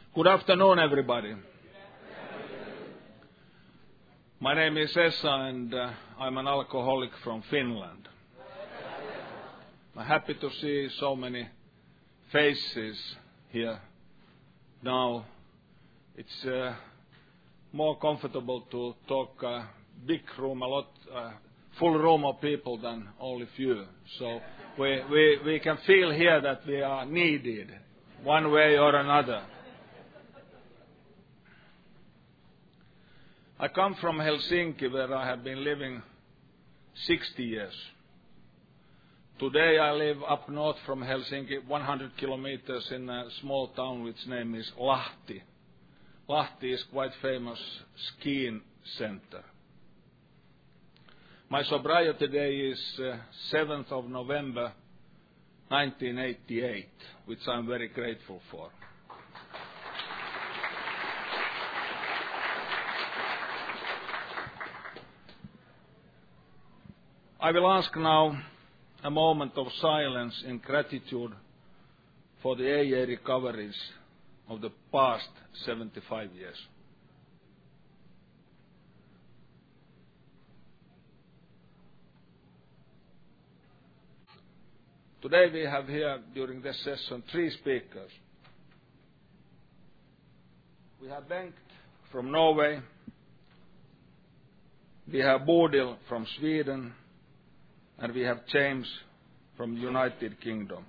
Good afternoon, everybody. My name is Esa, and I'm an alcoholic from Finland. I'm happy to see so many faces here now. It's more comfortable to talk big room, full room of people than only few. So we can feel here that we are needed one way or another. I come from Helsinki, where I have been living 60 years. Today I live up north from Helsinki, 100 kilometers in a small town which name is Lahti. Lahti is quite famous skiing center. My sobriety day is 7th of November 1988, which I'm very grateful for. I will ask now a moment of silence in gratitude for the AA recoveries of the past 75 years. Today we have here during this session 3 speakers. We have Bengt from Norway, we have Bodil from Sweden, and we have James from United Kingdom.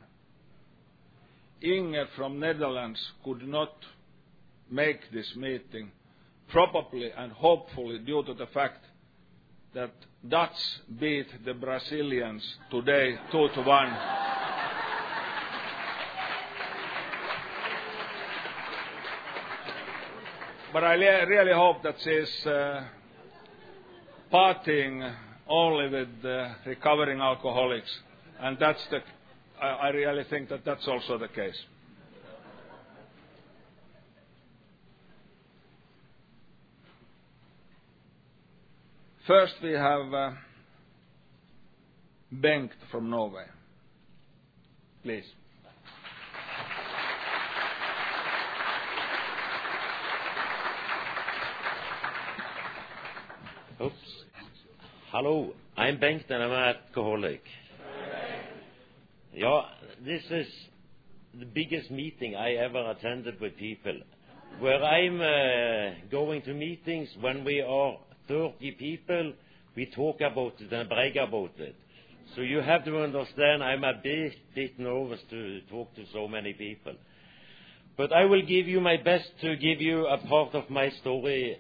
Inge from Netherlands could not make this meeting, probably and hopefully due to the fact that Dutch beat the Brazilians today 2-1. But I really hope that she is partying only with recovering alcoholics, and I really think that that's also the case. First we have Bengt from Norway. Please. Oops. Hello, I'm Bengt and I'm an alcoholic. Yeah, this is the biggest meeting I ever attended with people. Where I'm going to meetings, when we are 30 people, we talk about it and brag about it. So you have to understand I'm a bit nervous to talk to so many people. But I will give you my best to give you a part of my story.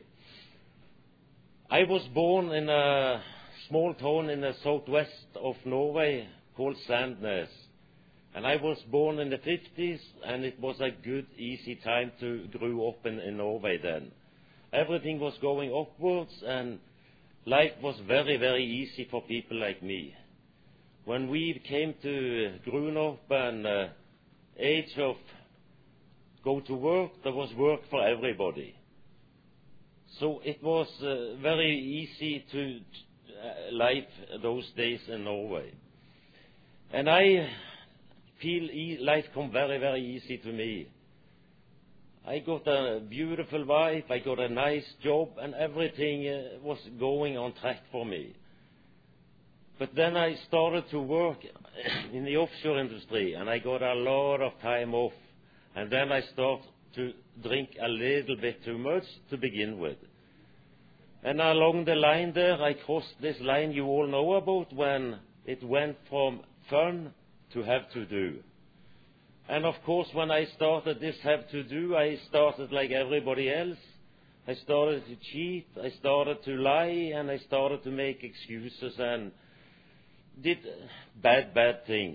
I was born in a small town in the southwest of Norway called Sandnes. And I was born in the 50s, and it was a good, easy time to grow up in Norway then. Everything was going upwards, and life was very, very easy for people like me. When we came to grown up and age of go to work, there was work for everybody. So it was very easy to life those days in Norway. And I feel life come very, very easy to me. I got a beautiful wife, I got a nice job, and everything was going on track for me. But then I started to work in the offshore industry, and I got a lot of time off. And then I started to drink a little bit too much to begin with. And along the line there, I crossed this line you all know about, when it went from fun to have to do. And of course, when I started this have to do, I started like everybody else. I started to cheat, I started to lie, and I started to make excuses and did bad things.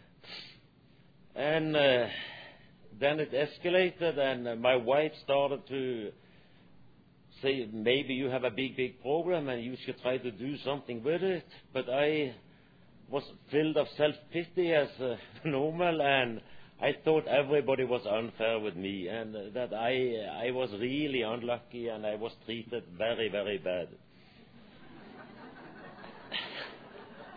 And then it escalated, and my wife started to say, maybe you have a big program and you should try to do something with it. But I was filled of self-pity as normal, and I thought everybody was unfair with me, and that I was really unlucky, and I was treated very, very bad.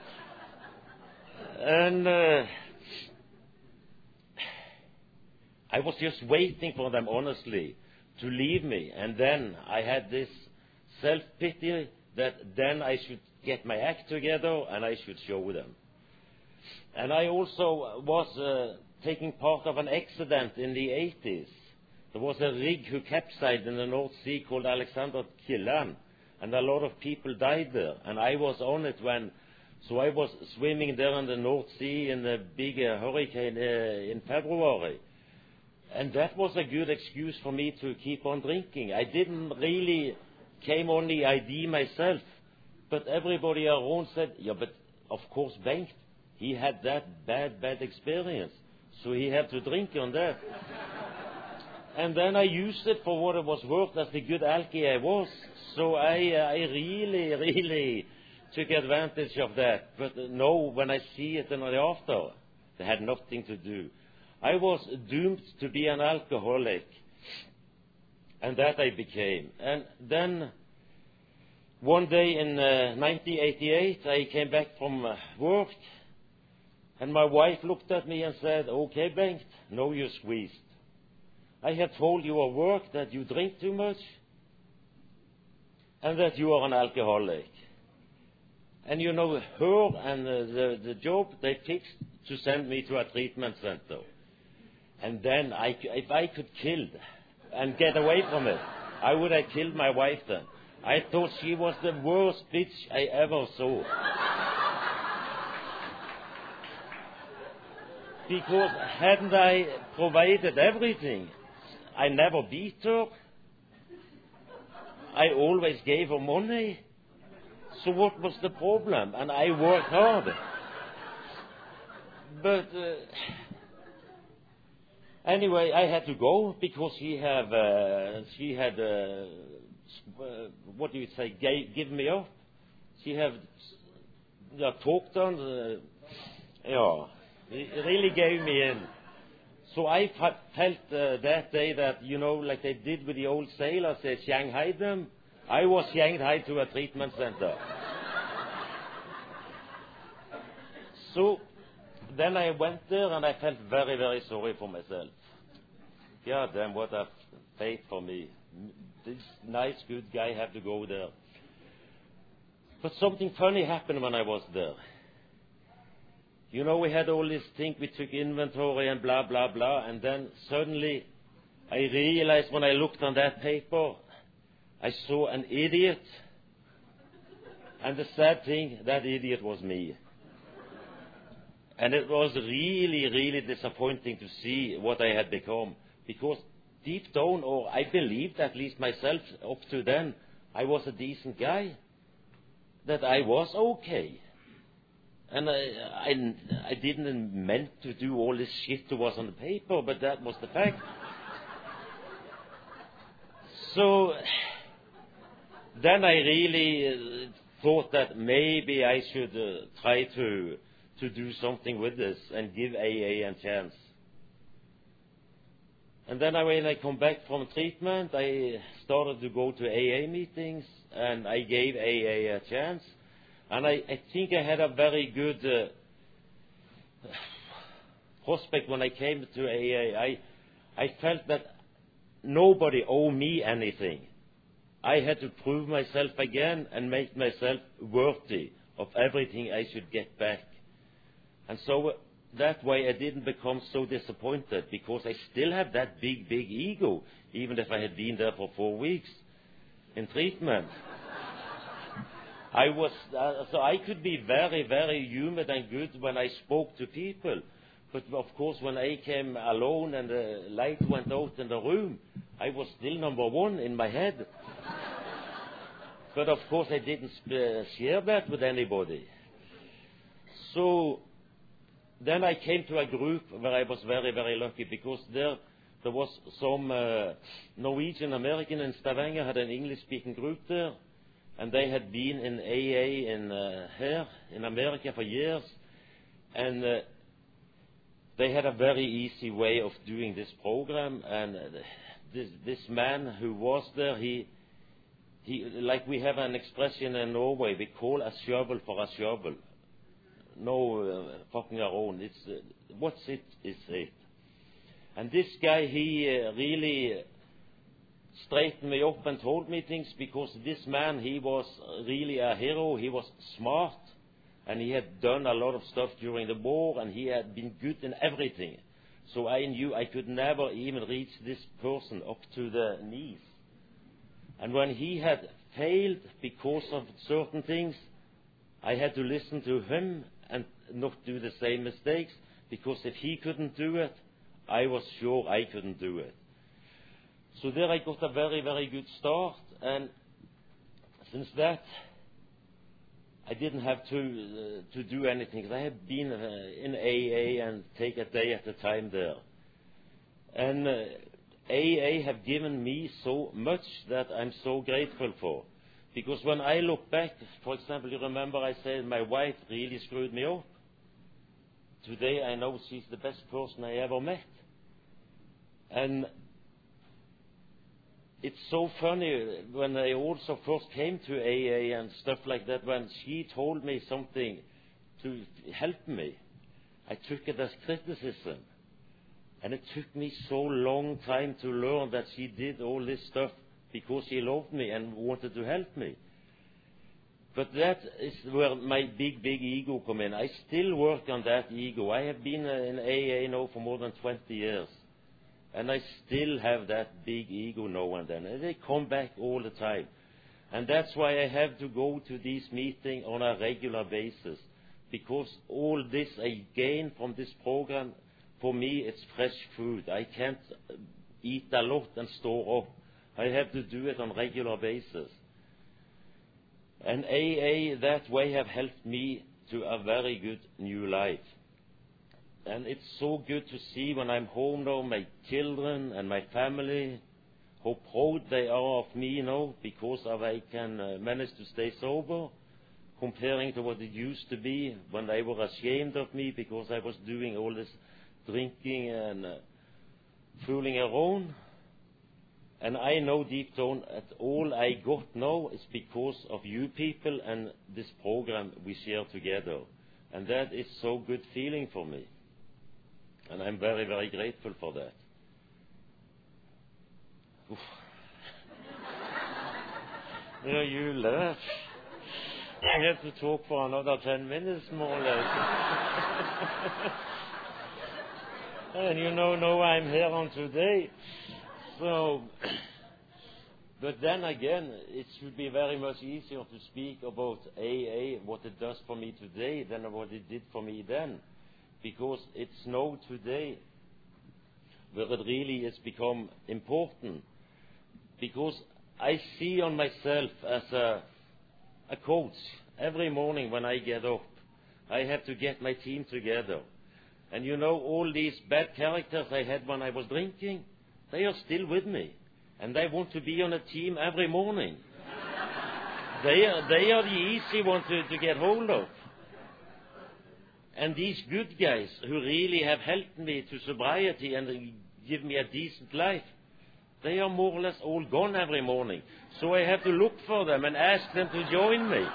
And I was just waiting for them, honestly, to leave me. And then I had this self-pity that then I should get my act together and I should show them. And I also was taking part of an accident in the 80s. There was a rig who capsized in the North Sea called Alexander Kielland, and a lot of people died there. And I was on it so I was swimming there in the North Sea in the big hurricane in February. And that was a good excuse for me to keep on drinking. I didn't really came on the idea myself, but everybody around said, yeah, but of course Bengt, he had that bad experience, so he had to drink on that. And then I used it for what it was worth as the good alky I was. So I really took advantage of that. But no, when I see it in the after, they had nothing to do. I was doomed to be an alcoholic, and that I became. And then one day in 1988, I came back from work, and my wife looked at me and said, "Okay, Bengt, now you're squeezed. I have told you at work that you drink too much and that you are an alcoholic." And you know, her and the job, they fixed to send me to a treatment center. And then if I could kill and get away from it, I would have killed my wife then. I thought she was the worst bitch I ever saw. Because hadn't I provided everything? I never beat her. I always gave her money. So what was the problem? And I worked hard. But anyway, I had to go because she had what do you say? Given me up. She had talked on. Really gave me in. So I felt that day that, you know, like they did with the old sailors, they shanghaied them. I was shanghaied to a treatment center. So then I went there and I felt very, very sorry for myself. God damn, what a fate for me. This nice, good guy had to go there. But something funny happened when I was there. You know, we had all this thing, we took inventory and blah, blah, blah, and then suddenly I realized when I looked on that paper, I saw an idiot. And the sad thing, that idiot was me. And it was really, really disappointing to see what I had become. Because deep down, or I believed at least myself up to then, I was a decent guy. That I was okay. And I didn't meant to do all this shit that was on the paper, but that was the fact. So then I really thought that maybe I should try to do something with this and give AA a chance. And then when I come back from treatment, I started to go to AA meetings, and I gave AA a chance. And I think I had a very good prospect when I came to AA. I felt that nobody owed me anything. I had to prove myself again and make myself worthy of everything I should get back. And so that way I didn't become so disappointed, because I still have that big ego, even if I had been there for 4 weeks in treatment. I was so I could be very, very humid and good when I spoke to people, but of course when I came alone and the light went out in the room, I was still number one in my head. But of course I didn't share that with anybody. So then I came to a group where I was very, very lucky, because there was some Norwegian American in Stavanger had an English-speaking group there. And they had been in AA here in America for years, and they had a very easy way of doing this program. And this man who was there, he like we have an expression in Norway, we call a shovel for a shovel. No fucking around. It's what's it is it. And this guy, he really straightened me up and told me things, because this man, he was really a hero. He was smart, and he had done a lot of stuff during the war, and he had been good in everything. So I knew I could never even reach this person up to the knees. And when he had failed because of certain things, I had to listen to him and not do the same mistakes, because if he couldn't do it, I was sure I couldn't do it. So there I got a very, very good start, and since that, I didn't have to do anything. I had been in AA and take a day at a time there. And AA have given me so much that I'm so grateful for. Because when I look back, for example, you remember I said my wife really screwed me up. Today I know she's the best person I ever met. And it's so funny when I also first came to AA and stuff like that, when she told me something to help me, I took it as criticism. And it took me so long time to learn that she did all this stuff because she loved me and wanted to help me. But that is where my big ego come in. I still work on that ego. I have been in AA now for more than 20 years. And I still have that big ego now and then. And they come back all the time. And that's why I have to go to these meetings on a regular basis. Because all this I gain from this program, for me it's fresh food. I can't eat a lot and store up. I have to do it on regular basis. And AA that way have helped me to a very good new life. And it's so good to see when I'm home now, my children and my family, how proud they are of me now, because I can manage to stay sober, comparing to what it used to be when they were ashamed of me because I was doing all this drinking and fooling around. And I know deep down that all I got now is because of you people and this program we share together. And that is so good feeling for me. And I'm very, very grateful for that. Oof. You laugh. I have to talk for another 10 minutes, more or less. And now I'm here on today. So, but then again, it should be very much easier to speak about AA, what it does for me today, than what it did for me then. Because it's now today where it really has become important. Because I see on myself as a coach. Every morning when I get up, I have to get my team together. And all these bad characters I had when I was drinking, they are still with me. And they want to be on a team every morning. They are the easy ones to get hold of. And these good guys who really have helped me to sobriety and give me a decent life, they are more or less all gone every morning. So I have to look for them and ask them to join me.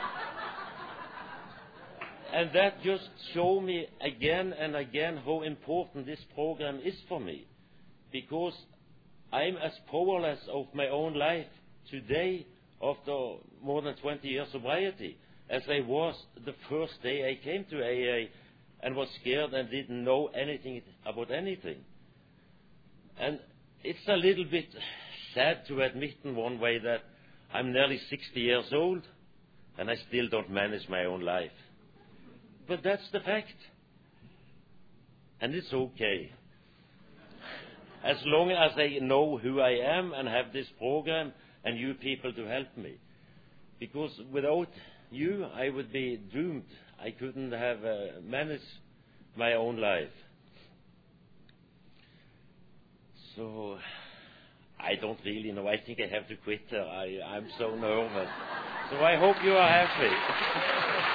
And that just shows me again and again how important this program is for me. Because I'm as powerless of my own life today, after more than 20 years sobriety, as I was the first day I came to AA and was scared and didn't know anything about anything. And it's a little bit sad to admit in one way that I'm nearly 60 years old and I still don't manage my own life. But that's the fact. And it's okay. As long as I know who I am and have this program and you people to help me. Because without you, I would be doomed. I couldn't have managed my own life. So, I don't really know. I think I have to quit her. I'm so nervous. So I hope you are happy.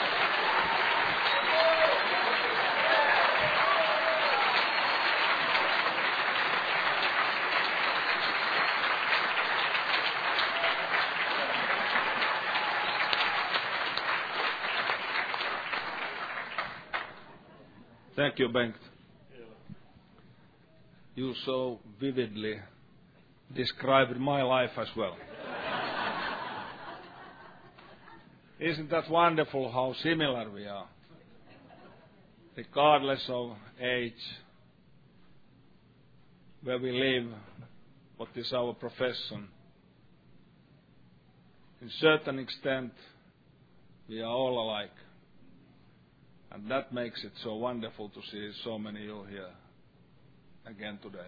Thank you, Bengt. you so vividly described my life as well. Isn't that wonderful how similar we are? Regardless of age, where we live, what is our profession. In certain extent, we are all alike. And that makes it so wonderful to see so many of you here again today.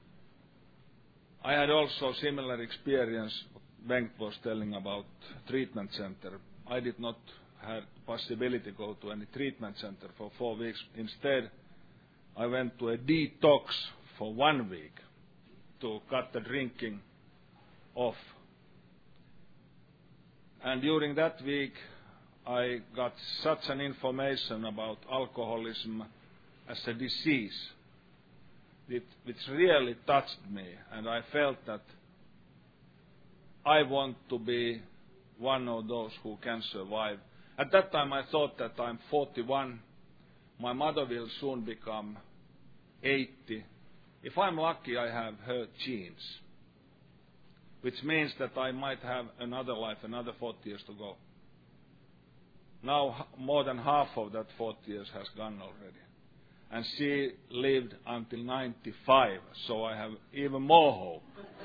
I had also similar experience, Bengt was telling about treatment center. I did not have possibility to go to any treatment center for 4 weeks. Instead, I went to a detox for 1 week to cut the drinking off. And during that week, I got such an information about alcoholism as a disease, which really touched me, and I felt that I want to be one of those who can survive. At that time I thought that I'm 41, my mother will soon become 80. If I'm lucky, I have her genes, which means that I might have another life, another 40 years to go. Now more than half of that 40 years has gone already. And she lived until 95, so I have even more hope.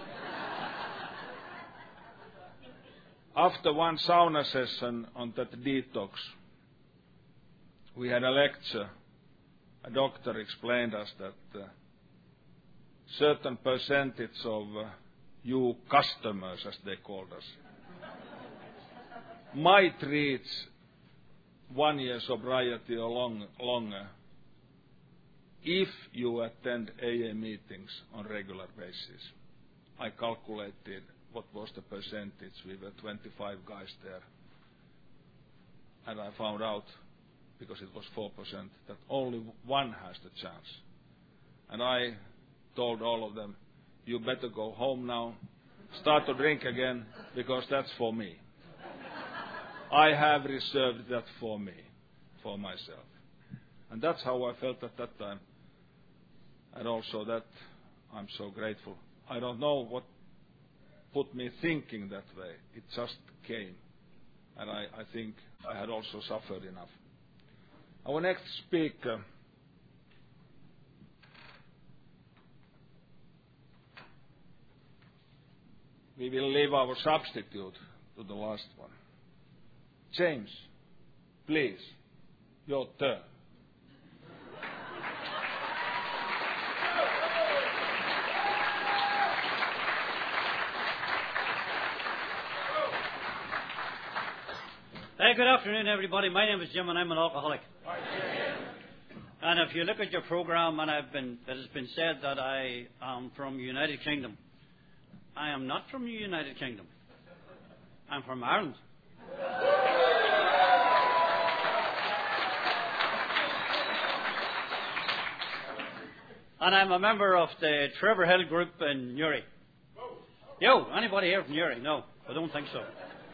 After one sauna session on that detox, we had a lecture. A doctor explained us that certain percentage of you customers, as they called us, might reach 1 year sobriety or longer if you attend AA meetings on regular basis. I calculated what was the percentage. We were 25 guys there. And I found out, because it was 4%, that only one has the chance. And I told all of them, you better go home now, start to drink again, because that's for me. I have reserved that for me, for myself. And that's how I felt at that time. And also that I'm so grateful. I don't know what put me thinking that way. It just came. And I think I had also suffered enough. Our next speaker we will leave our substitute to the last one. James, please, your turn. Hey, good afternoon, everybody. My name is Jim, and I'm an alcoholic. And if you look at your program, and it has been said that I am from the United Kingdom. I am not from the United Kingdom. I'm from Ireland. And I'm a member of the Trevor Hill group in Newry. Yo, anybody here from Newry? No, I don't think so.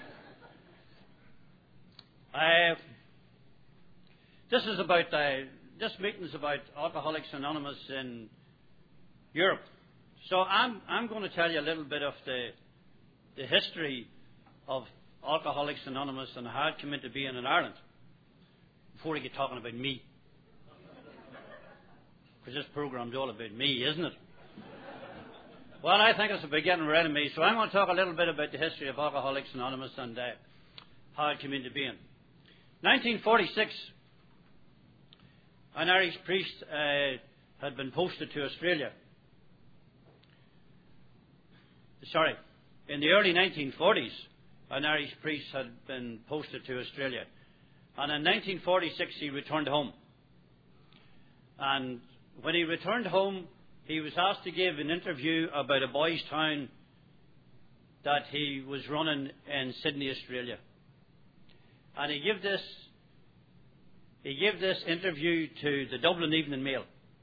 This meeting is about Alcoholics Anonymous in Europe. So I'm going to tell you a little bit of the history of Alcoholics Anonymous and how it came into being in Ireland before I get talking about me. Because this program's all about me, isn't it? Well, I think it's about getting rid of me. So I'm going to talk a little bit about the history of Alcoholics Anonymous and how it came into being. 1946, an Irish priest had been posted to Australia. In the early 1940s, an Irish priest had been posted to Australia. And in 1946, he returned home. And when he returned home, he was asked to give an interview about a boys' town that he was running in Sydney, Australia. And he gave this interview to the Dublin Evening Mail.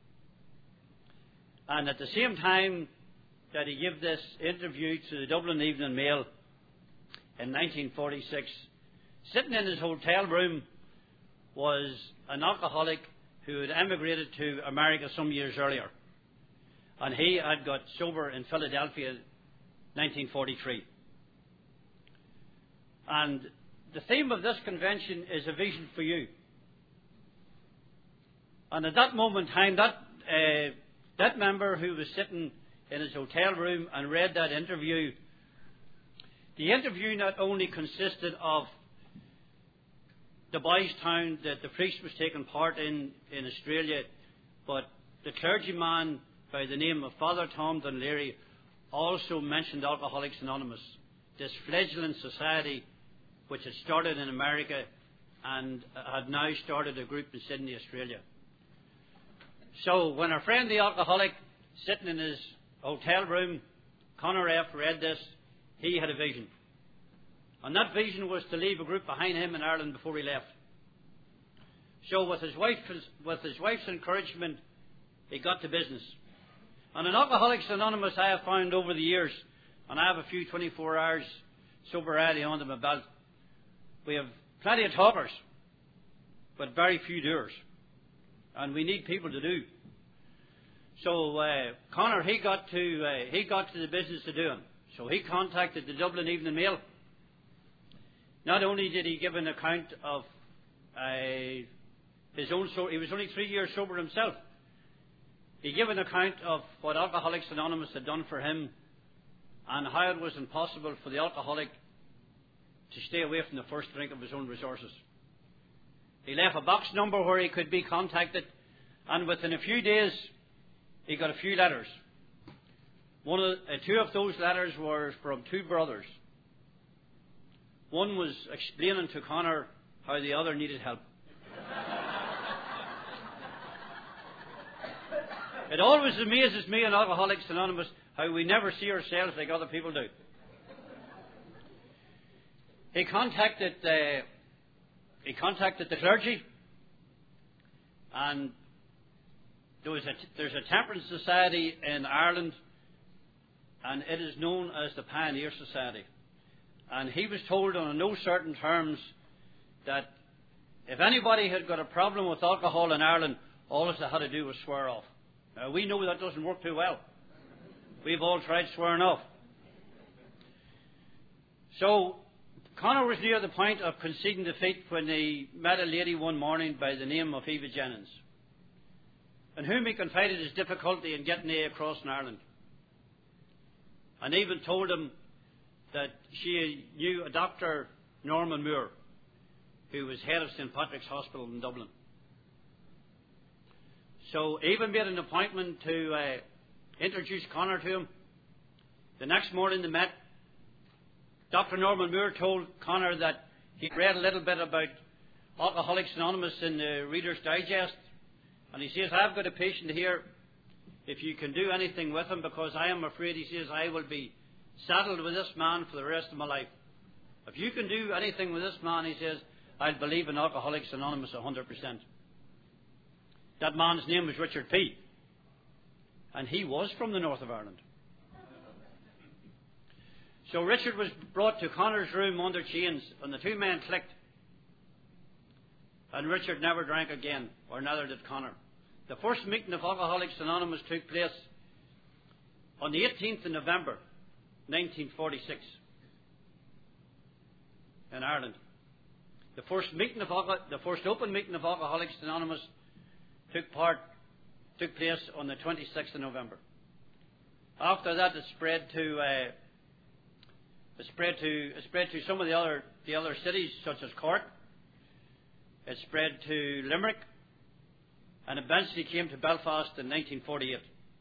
And at the same time that he gave this interview to the Dublin Evening Mail in 1946, sitting in his hotel room was an alcoholic who had emigrated to America some years earlier. And he had got sober in Philadelphia in 1943. And the theme of this convention is a vision for you. And at that moment in time, that member who was sitting in his hotel room and read that interview, the interview not only consisted of the boys' town that the priest was taking part in Australia, but the clergyman by the name of Father Tom Dunleary also mentioned Alcoholics Anonymous, this fledgling society which had started in America and had now started a group in Sydney, Australia. So when our friend the alcoholic, sitting in his hotel room, Conor F., read this, he had a vision. And that vision was to leave a group behind him in Ireland before he left. So with his wife's encouragement, he got to business. And in Alcoholics Anonymous, I have found over the years, and I have a few 24 hours sobriety under my belt, we have plenty of talkers, but very few doers. And we need people to do. So Conor, he got to the business of doing. So he contacted the Dublin Evening Mail. Not only did he give an account of his own, he was only 3 years sober himself. He gave an account of what Alcoholics Anonymous had done for him and how it was impossible for the alcoholic to stay away from the first drink of his own resources. He left a box number where he could be contacted, and within a few days he got a few letters. Two of those letters were from two brothers. One was explaining to Conor how the other needed help. It always amazes me in Alcoholics Anonymous how we never see ourselves like other people do. He contacted the clergy, and there's a temperance society in Ireland, and it is known as the Pioneer Society. And he was told on no certain terms that if anybody had got a problem with alcohol in Ireland, all they had to do was swear off. Now, we know that doesn't work too well. We've all tried swearing off. So Conor was near the point of conceding defeat when he met a lady one morning by the name of Eva Jennings, in whom he confided his difficulty in getting across in Ireland, and even told him that she knew a Dr. Norman Moore, who was head of St. Patrick's Hospital in Dublin. So Eva made an appointment to introduce Conor to him. The next morning they met. Dr. Norman Moore told Conor that he'd read a little bit about Alcoholics Anonymous in the Reader's Digest, and he says, I've got a patient here, if you can do anything with him, because I am afraid, he says, I will be saddled with this man for the rest of my life. If you can do anything with this man, he says, I'll believe in Alcoholics Anonymous 100%. That man's name was Richard P., and he was from the north of Ireland. So Richard was brought to Conor's room under chains, and the two men clicked. And Richard never drank again, or neither did Conor. The first meeting of Alcoholics Anonymous took place on the 18th of November, 1946, in Ireland. The first open meeting of Alcoholics Anonymous took place on the 26th of November. After that, it spread to some of the other cities, such as Cork. It spread to Limerick, and eventually came to Belfast in 1948.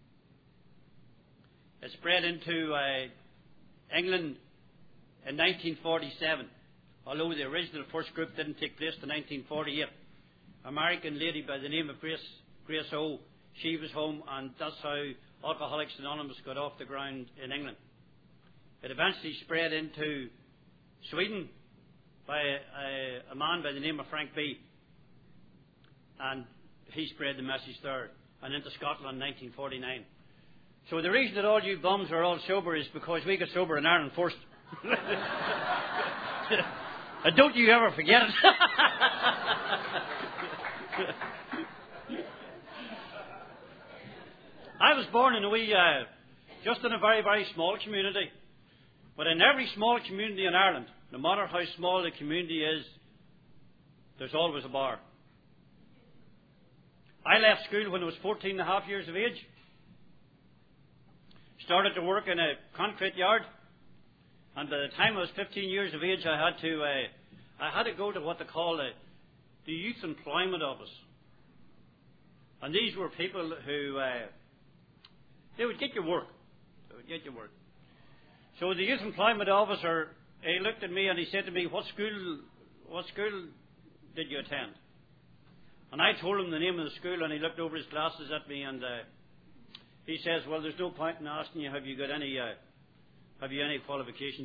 It spread into England in 1947, although the original first group didn't take place till 1948. American lady by the name of Grace O, she was home, and that's how Alcoholics Anonymous got off the ground in England. It eventually spread into Sweden by a man by the name of Frank B. And he spread the message there, and into Scotland in 1949. So the reason that all you bums are all sober is because we got sober in Ireland first. And don't you ever forget it. I was born in a wee, just in a very, very small community. But in every small community in Ireland, no matter how small the community is, there's always a bar. I left school when I was 14 and a half years of age. Started to work in a concrete yard. And by the time I was 15 years of age, I had to go to what they call the Youth Employment Office. And these were people who, they would get you work. So the Youth Employment Officer, he looked at me and he said to me, what school did you attend? And I told him the name of the school, and he looked over his glasses at me, and he says, well, there's no point in asking you, have you any qualifications?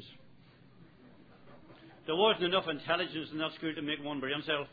There wasn't enough intelligence in that school to make one brain cell.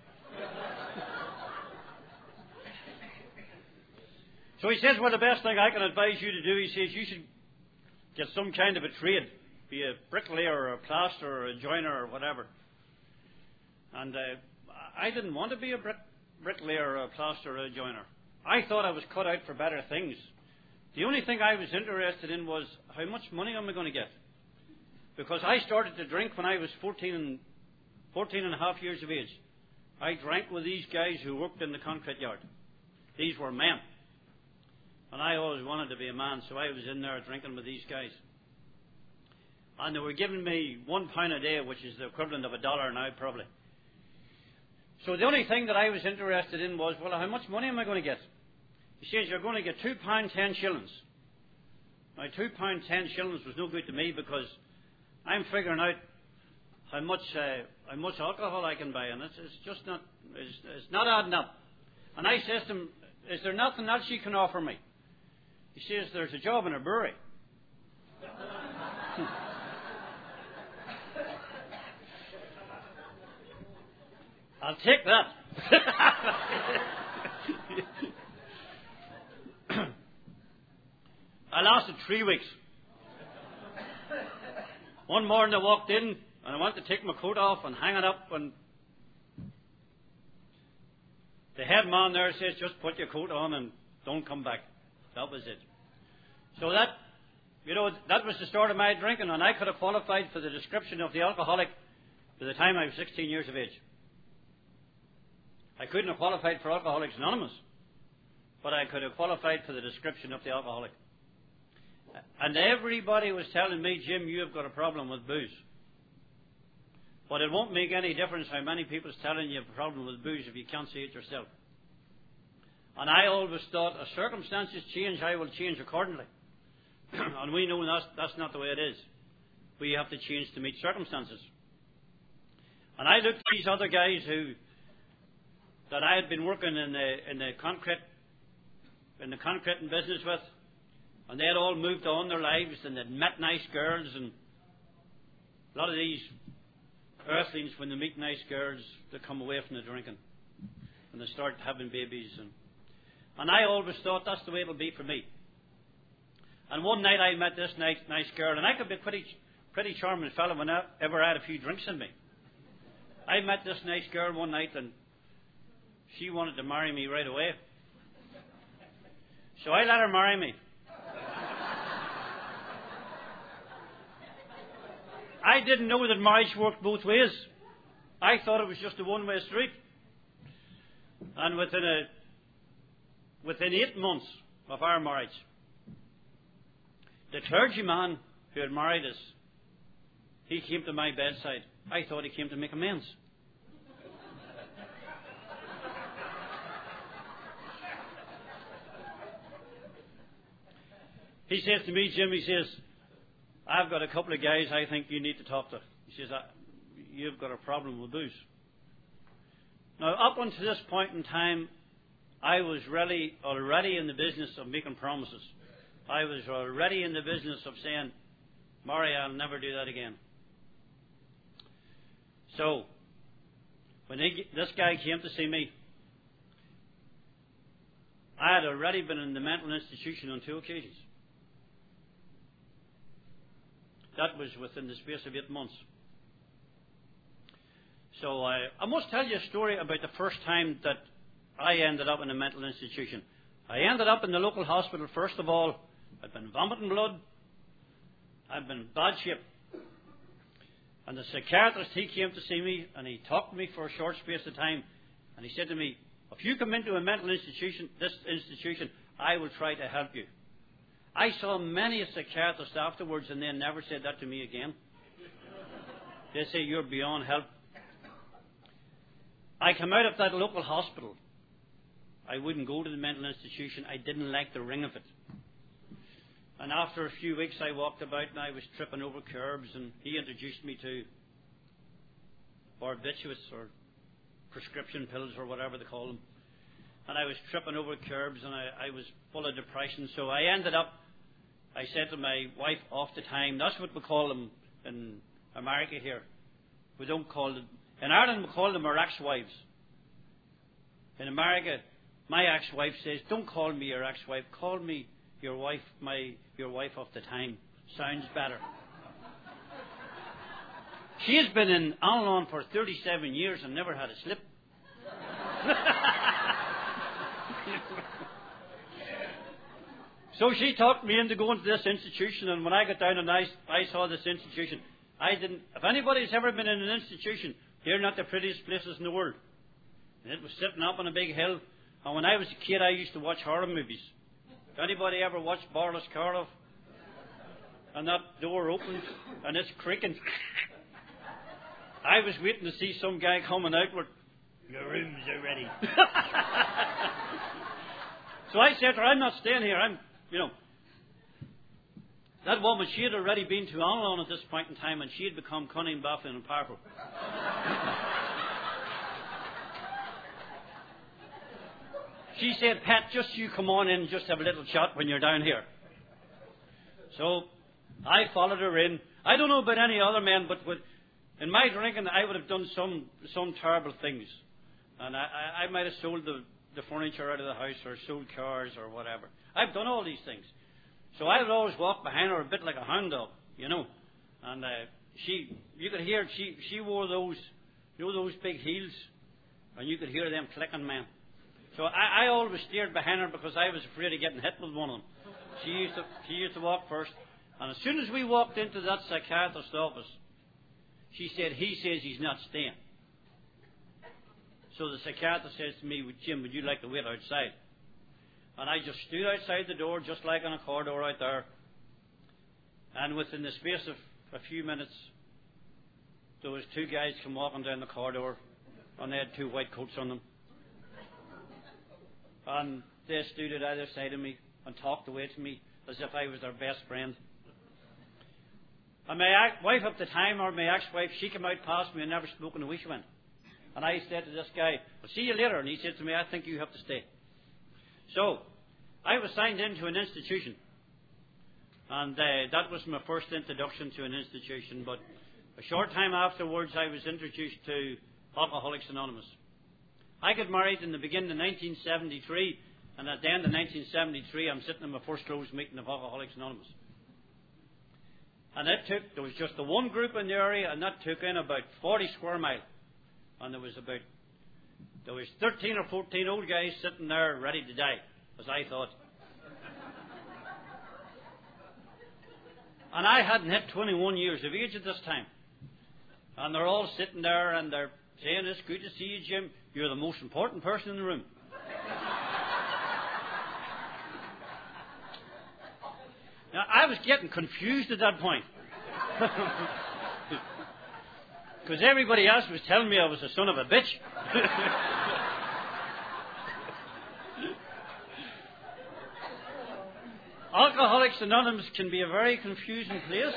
So he says, well, the best thing I can advise you to do, he says, you should get some kind of a trade, be a bricklayer or a plasterer or a joiner or whatever. And I didn't want to be a bricklayer or a plasterer or a joiner. I thought I was cut out for better things. The only thing I was interested in was, how much money am I going to get? Because I started to drink when I was 14 and a half years of age. I drank with these guys who worked in the concrete yard. These were men. And I always wanted to be a man, so I was in there drinking with these guys. And they were giving me £1 a day, which is the equivalent of $1 now, probably. So the only thing that I was interested in was, well, how much money am I going to get? He says, you're going to get £2.10 shillings. Now, £2.10 shillings was no good to me because I'm figuring out how much alcohol I can buy, and it's just not, it's not adding up. And I says to him, is there nothing else you can offer me? He says, there's a job in a brewery. I'll take that. I lasted 3 weeks. One morning I walked in and I wanted to take my coat off and hang it up, and the head man there says, just put your coat on and don't come back. That was it. So that was the start of my drinking, and I could have qualified for the description of the alcoholic by the time I was 16 years of age. I couldn't have qualified for Alcoholics Anonymous, but I could have qualified for the description of the alcoholic. And everybody was telling me, Jim, you have got a problem with booze. But it won't make any difference how many people's telling you have a problem with booze if you can't see it yourself. And I always thought, as circumstances change, I will change accordingly. And we know that's not the way it is. We have to change to meet circumstances. And I looked at these other guys that I had been working in the concreting business with, and they had all moved on their lives, and they'd met nice girls, and a lot of these earthlings, when they meet nice girls, they come away from the drinking, and they start having babies, and I always thought that's the way it'll be for me. And one night I met this nice girl, and I could be a pretty charming fellow when I ever had a few drinks in me. I met this nice girl one night, and she wanted to marry me right away. So I let her marry me. I didn't know that marriage worked both ways. I thought it was just a one-way street. And within 8 months of our marriage, the clergyman who had married us, he came to my bedside. I thought he came to make amends. He says to me, Jim, he says, I've got a couple of guys I think you need to talk to. He says, you've got a problem with booze. Now, up until this point in time, I was really already in the business of making promises. I was already in the business of saying, Murray, I'll never do that again. So, when this guy came to see me, I had already been in the mental institution on 2 occasions. That was within the space of 8 months. So I must tell you a story about the first time that I ended up in a mental institution. I ended up in the local hospital. First of all, I'd been vomiting blood. I'd been in bad shape. And the psychiatrist, he came to see me, and he talked to me for a short space of time. And he said to me, if you come into a mental institution, this institution, I will try to help you. I saw many a psychiatrist afterwards, and they never said that to me again. They say, you're beyond help. I come out of that local hospital. I wouldn't go to the mental institution. I didn't like the ring of it. And after a few weeks, I walked about and I was tripping over curbs, and he introduced me to barbiturates or prescription pills or whatever they call them. And I was tripping over curbs, and I was full of depression. So I ended up, I said to my wife off the time, that's what we call them in America here. We don't call them, in Ireland we call them our ex-wives. In America, my ex-wife says, don't call me your ex-wife, call me your wife, your wife of the time. Sounds better. She has been in Al-Anon for 37 years and never had a slip. So she talked me into going to this institution, and when I got down and I saw this institution, if anybody's ever been in an institution, they're not the prettiest places in the world. And it was sitting up on a big hill, and when I was a kid, I used to watch horror movies. If anybody ever watched Boris Karloff? And that door opens, and it's creaking. I was waiting to see some guy coming outward. Your rooms are ready. So I said to her, I'm not staying here. That woman, she had already been to Al-Anon at this point in time, and she had become cunning, baffling, and powerful. She said, Pat, just you come on in and just have a little chat when you're down here. So I followed her in. I don't know about any other men, but in my drinking, I would have done some terrible things. And I might have sold the furniture out of the house or sold cars or whatever. I've done all these things. So I would always walk behind her a bit like a hound dog, And you could hear she wore those big heels, and you could hear them clicking, man. So I always steered behind her because I was afraid of getting hit with one of them. She used to walk first. And as soon as we walked into that psychiatrist's office, she said, he says he's not staying. So the psychiatrist says to me, Jim, would you like to wait outside? And I just stood outside the door, just like on a corridor out there. And within the space of a few minutes, there was two guys come walking down the corridor, and they had two white coats on them. And they stood at either side of me and talked away to me as if I was their best friend. And my wife at the time, or my ex-wife, she came out past me and never spoken a wee went. And I said to this guy, I'll see you later. And he said to me, I think you have to stay. So I was signed into an institution. And that was my first introduction to an institution. But a short time afterwards, I was introduced to Alcoholics Anonymous. I got married in the beginning of 1973, and at the end of 1973, I'm sitting in my first closed meeting of Alcoholics Anonymous. And there was just the one group in the area, and that took in about 40 square miles. And there was 13 or 14 old guys sitting there ready to die, as I thought. And I hadn't hit 21 years of age at this time. And they're all sitting there, and they're saying, it's good to see you, Jim. You're the most important person in the room. Now, I was getting confused at that point. Because everybody else was telling me I was a son of a bitch. Alcoholics Anonymous can be a very confusing place.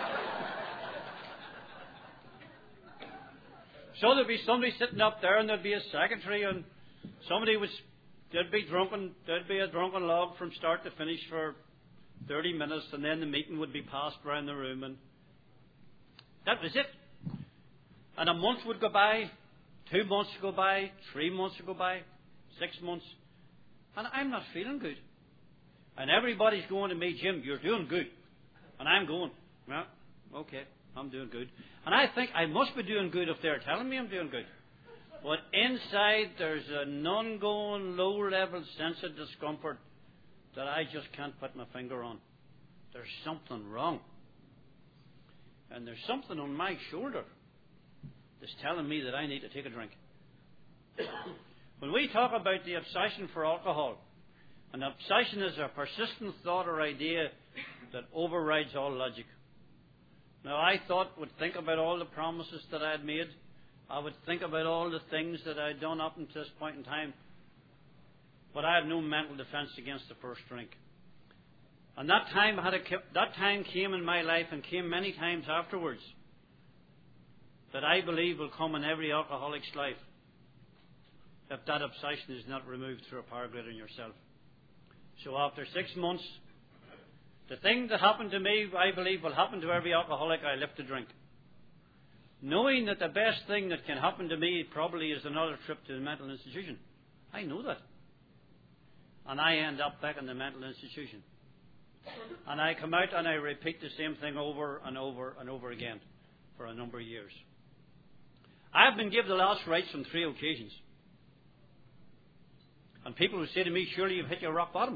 So there'd be somebody sitting up there, and there'd be a secretary, and there'd be a drunken log from start to finish for 30 minutes, and then the meeting would be passed around the room, and that was it. And a month would go by, 2 months would go by, 3 months would go by, 6 months, and I'm not feeling good. And everybody's going to me, Jim, you're doing good. And I'm going, well, okay, I'm doing good. And I think I must be doing good if they're telling me I'm doing good. But inside there's an ongoing low-level sense of discomfort that I just can't put my finger on. There's something wrong. And there's something on my shoulder that's telling me that I need to take a drink. When we talk about the obsession for alcohol, an obsession is a persistent thought or idea that overrides all logic. Now, I would think about all the promises that I had made. I would think about all the things that I had done up until this point in time. But I had no mental defense against the first drink. And that time came in my life and came many times afterwards that I believe will come in every alcoholic's life if that obsession is not removed through a power greater than yourself. So after 6 months, the thing that happened to me, I believe, will happen to every alcoholic. I left the drink. Knowing that the best thing that can happen to me probably is another trip to the mental institution. I know that. And I end up back in the mental institution. And I come out and I repeat the same thing over and over and over again for a number of years. I have been given the last rites on 3 occasions. And people who say to me, surely you've hit your rock bottom.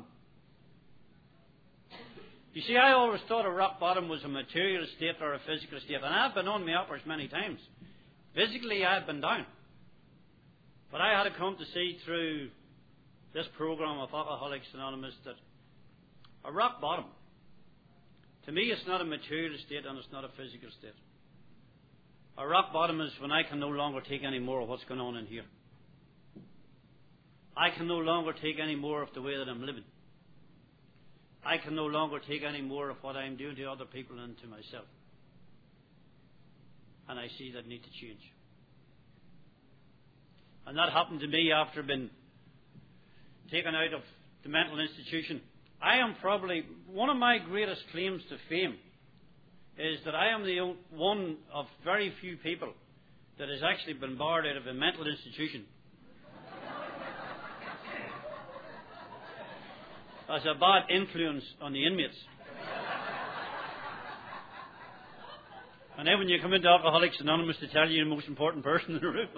You see, I always thought a rock bottom was a material state or a physical state. And I've been on my uppers many times. Physically, I've been down. But I had to come to see through this program of Alcoholics Anonymous that a rock bottom, to me, it's not a material state and it's not a physical state. A rock bottom is when I can no longer take any more of what's going on in here. I can no longer take any more of the way that I'm living. I can no longer take any more of what I'm doing to other people and to myself. And I see that need to change. And that happened to me after being taken out of the mental institution. I am probably, one of my greatest claims to fame is that I am the one of very few people that has actually been barred out of a mental institution as a bad influence on the inmates. And then when you come into Alcoholics Anonymous, to tell you the most important person in the room.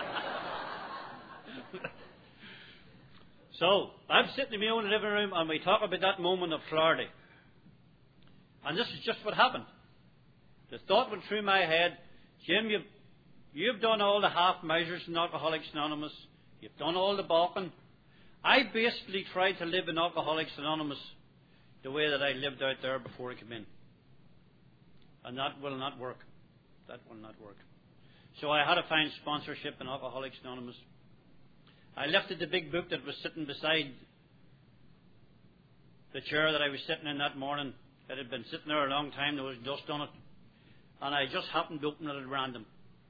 So, I'm sitting in my own living room and we talk about that moment of clarity. And this is just what happened. The thought went through my head, Jim, you've done all the half measures in Alcoholics Anonymous. You've done all the balking. I basically tried to live in Alcoholics Anonymous the way that I lived out there before I came in. And that will not work. That will not work. So I had to find sponsorship in Alcoholics Anonymous. I lifted the big book that was sitting beside the chair that I was sitting in that morning. It had been sitting there a long time. There was dust on it. And I just happened to open it at random.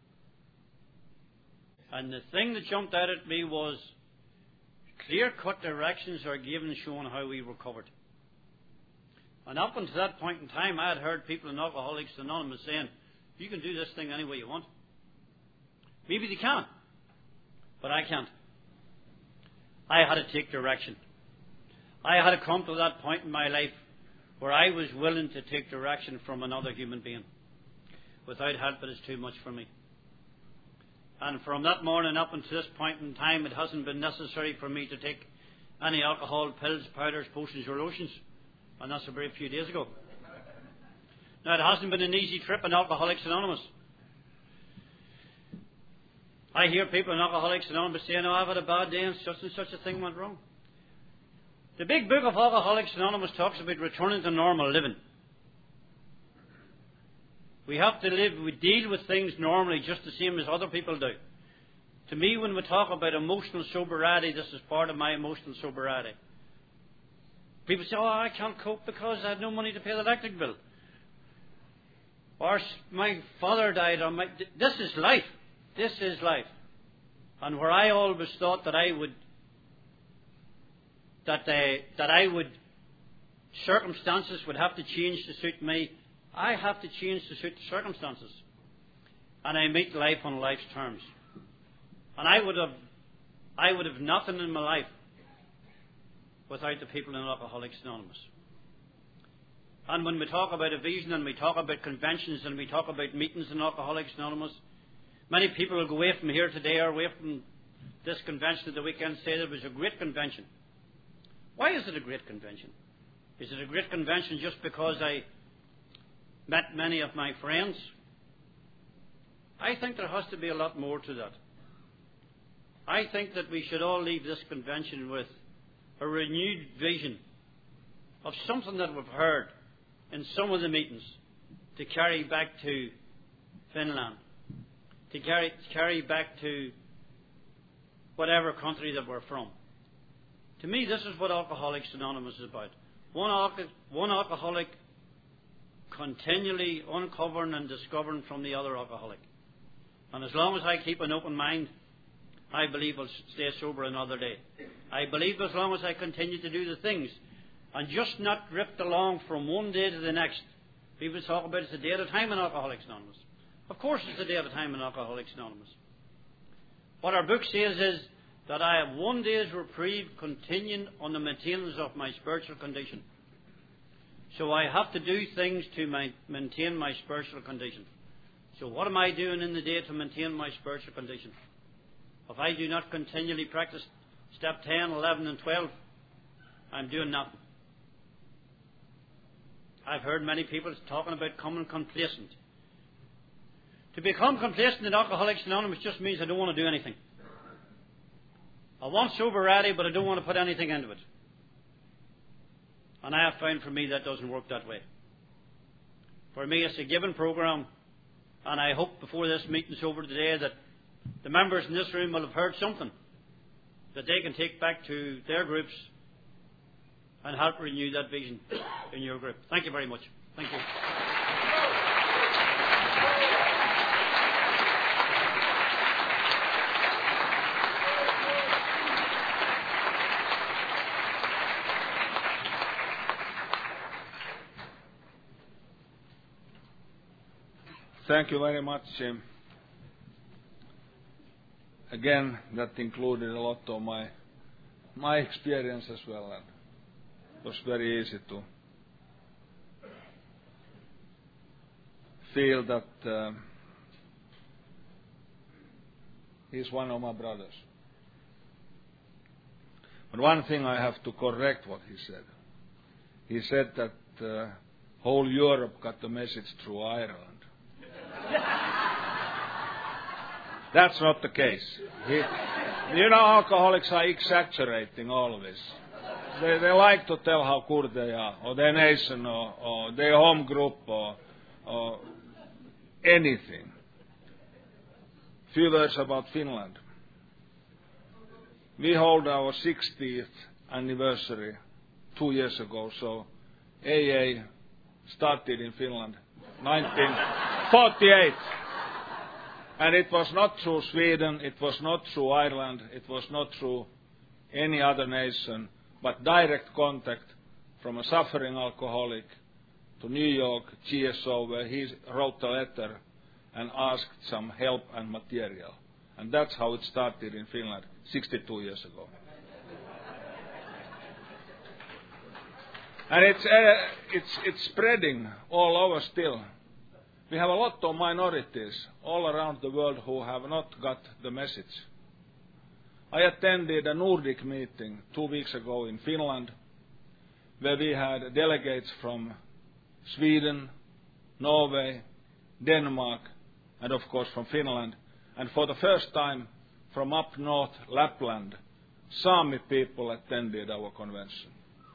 And the thing that jumped out at me was clear-cut directions are given showing how we recovered. And up until that point in time, I had heard people in Alcoholics Anonymous saying, you can do this thing any way you want. Maybe they can, but I can't. I had to take direction. I had to come to that point in my life where I was willing to take direction from another human being. Without help, it is too much for me. And from that morning up until this point in time, it hasn't been necessary for me to take any alcohol, pills, powders, potions or lotions. And that's a very few days ago. Now, it hasn't been an easy trip in Alcoholics Anonymous. I hear people in Alcoholics Anonymous saying, I've had a bad day and such a thing went wrong. The big book of Alcoholics Anonymous talks about returning to normal living. We have to we deal with things normally just the same as other people do. To me, when we talk about emotional sobriety, this is part of my emotional sobriety. People say, I can't cope because I had no money to pay the electric bill. Or my father died. This is life. This is life. And where I always thought that I would, circumstances would have to change to suit me, I have to change to suit the circumstances. And I meet life on life's terms. And I would have nothing in my life without the people in Alcoholics Anonymous. And when we talk about a vision and we talk about conventions and we talk about meetings in Alcoholics Anonymous, Many people will go away from here today or away from this convention at the weekend say that it was a great convention. Why is it a great convention? Is it a great convention just because I met many of my friends? I think there has to be a lot more to that. I think that we should all leave this convention with a renewed vision of something that we've heard in some of the meetings to carry back to Finland, to carry back to whatever country that we're from. To me, this is what Alcoholics Anonymous is about. One alcoholic continually uncovering and discovering from the other alcoholic. And as long as I keep an open mind, I believe I'll stay sober another day. I believe as long as I continue to do the things and just not drift along from one day to the next. People talk about it's a day at a time in Alcoholics Anonymous. Of course it's a day at a time in Alcoholics Anonymous. What our book says is that I have one day's reprieve continuing on the maintenance of my spiritual condition. So I have to do things to maintain my spiritual condition. So what am I doing in the day to maintain my spiritual condition? If I do not continually practice step 10, 11 and 12, I'm doing nothing. I've heard many people talking about becoming complacent. To become complacent in Alcoholics Anonymous just means I don't want to do anything. I want sobriety, but I don't want to put anything into it. And I have found for me that doesn't work that way. For me, it's a given program, and I hope before this meeting's over today that the members in this room will have heard something that they can take back to their groups and help renew that vision in your group. Thank you very much. Thank you. Thank you very much. Again, that included a lot of my experience as well, and it was very easy to feel that he's one of my brothers. But one thing I have to correct what he said. He said that whole Europe got the message through Ireland. That's not the case. Alcoholics are exaggerating all this. They like to tell how good they are, or their nation, or their home group, or anything. Few words about Finland. We hold our 60th anniversary 2 years ago, so AA started in Finland 1948. And it was not through Sweden, it was not through Ireland, it was not through any other nation, but direct contact from a suffering alcoholic to New York, GSO, where he wrote a letter and asked some help and material. And that's how it started in Finland 62 years ago. And it's spreading all over still. We have a lot of minorities all around the world who have not got the message. I attended a Nordic meeting 2 weeks ago in Finland, where we had delegates from Sweden, Norway, Denmark, and of course from Finland. And for the first time from up north, Lapland, Sami people attended our convention.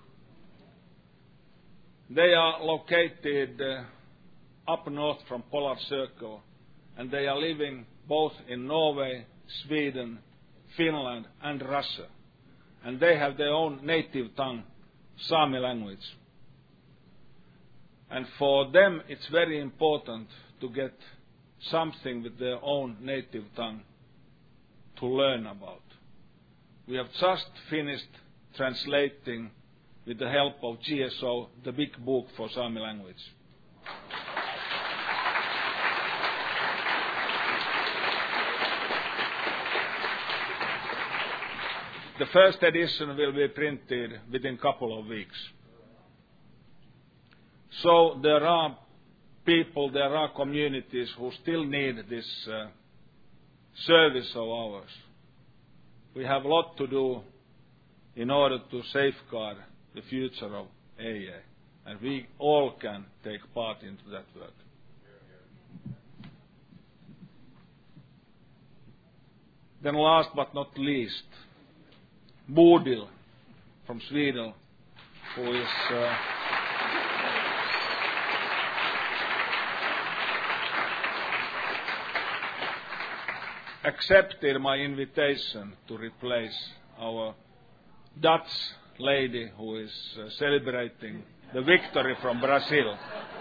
They are located up north from Polar Circle, and they are living both in Norway, Sweden, Finland, and Russia. And they have their own native tongue, Sami language. And for them, it's very important to get something with their own native tongue to learn about. We have just finished translating, with the help of GSO, the big book for Sami language. The first edition will be printed within a couple of weeks. So there are people, there are communities who still need this service of ours. We have a lot to do in order to safeguard the future of AA, and we all can take part into that work. Then last but not least, Bodil from Sweden, who is accepted my invitation to replace our Dutch lady who is celebrating the victory from Brazil.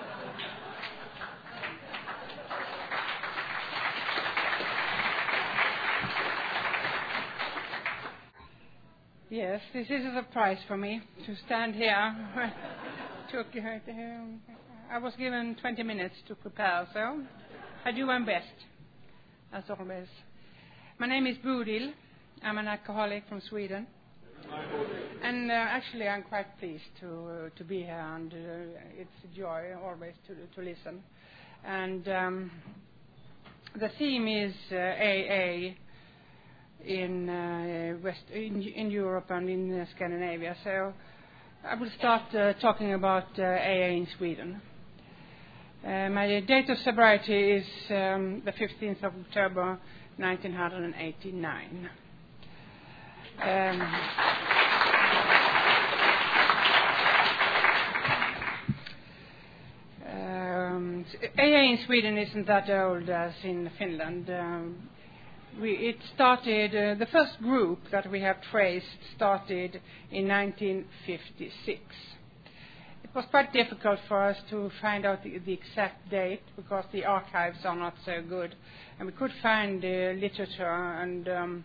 Yes, this is a surprise for me to stand here. I was given 20 minutes to prepare, so I do my best, as always. My name is Bodil. I'm an alcoholic from Sweden. And actually I'm quite pleased to be here, and it's a joy always to listen. And the theme is AA in Europe and in Scandinavia. So I will start talking about AA in Sweden. My date of sobriety is the 15th of October 1989. AA in Sweden isn't that old as in Finland. It started, the first group that we have traced started in 1956. It was quite difficult for us to find out the exact date because the archives are not so good. And we could find literature and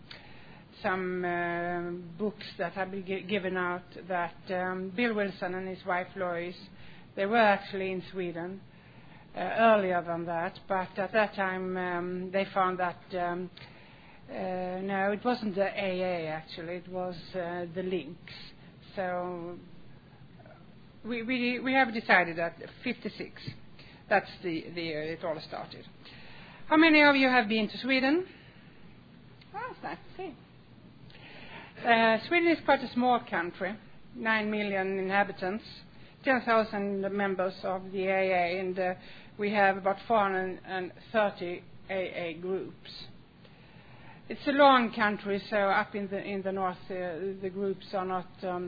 some books that have been given out that Bill Wilson and his wife Lois, they were actually in Sweden earlier than that, but at that time they found that no, it wasn't the AA actually, it was the Links. So we have decided that 56, that's the year it all started. How many of you have been to Sweden? Oh, it's nice to see. Sweden is quite a small country, 9 million inhabitants, 10,000 members of the AA, and we have about 430 AA groups. It's a long country, so up in the north the groups are not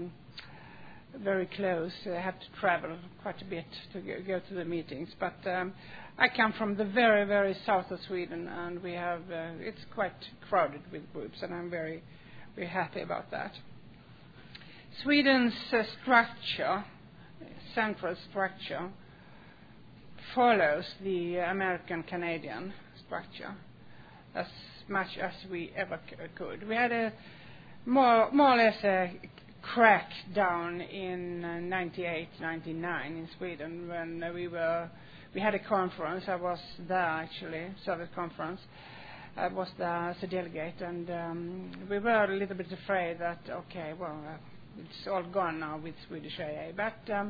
very close. They have to travel quite a bit to go to the meetings. But I come from the very, very south of Sweden, and we have it's quite crowded with groups, and I'm very, very happy about that. Sweden's structure, central structure, follows the American-Canadian structure as much as we ever could. We had a more or less a crackdown in 98, 99 in Sweden when we had a conference. I was there actually, service conference. I was there as a delegate, and we were a little bit afraid that it's all gone now with Swedish AA. But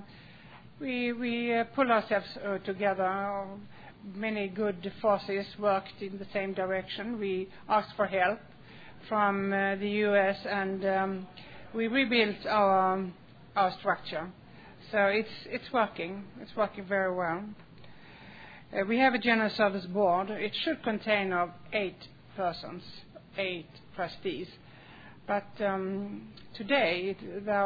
we pulled ourselves together. Many good forces worked in the same direction. We asked for help from the US, and we rebuilt our structure. So it's working. It's working very well. We have a general service board. It should contain of 8 persons, 8 trustees. But today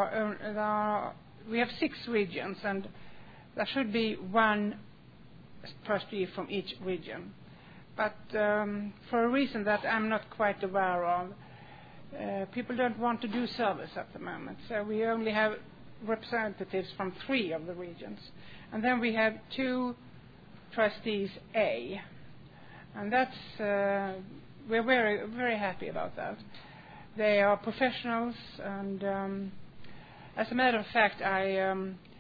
we have 6 regions, and there should be 1 trustee from each region. But for a reason that I'm not quite aware of, people don't want to do service at the moment. So we only have representatives from 3 of the regions. And then we have 2 trustees A. And that's, we're very, very happy about that. They are professionals, and as a matter of fact, I